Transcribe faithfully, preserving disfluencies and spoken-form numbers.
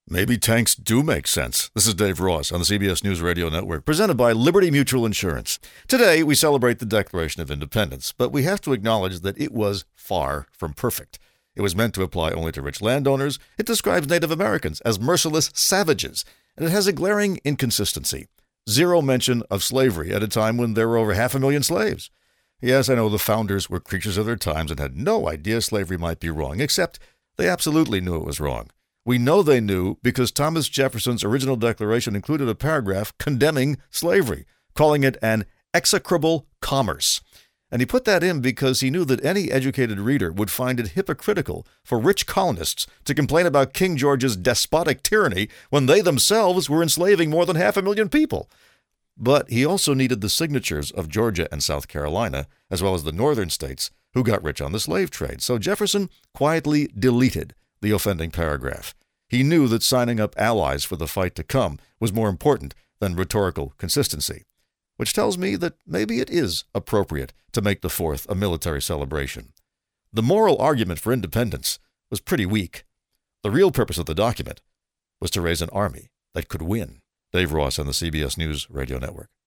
Maybe tanks do make sense. This is Dave Ross on the C B S News Radio Network, presented by Liberty Mutual Insurance. Today, we celebrate the Declaration of Independence, but we have to acknowledge that it was far from perfect. It was meant to apply only to rich landowners. It describes Native Americans as merciless savages, and it has a glaring inconsistency. Zero mention of slavery at a time when there were over half a million slaves. Yes, I know the founders were creatures of their times and had no idea slavery might be wrong, except they absolutely knew it was wrong. We know they knew because Thomas Jefferson's original declaration included a paragraph condemning slavery, calling it an execrable commerce. And he put that in because he knew that any educated reader would find it hypocritical for rich colonists to complain about King George's despotic tyranny when they themselves were enslaving more than half a million people. But he also needed the signatures of Georgia and South Carolina, as well as the northern states, who got rich on the slave trade. So Jefferson quietly deleted the offending paragraph. He knew that signing up allies for the fight to come was more important than rhetorical consistency, which tells me that maybe it is appropriate to make the fourth a military celebration. The moral argument for independence was pretty weak. The real purpose of the document was to raise an army that could win. Dave Ross on the C B S News Radio Network.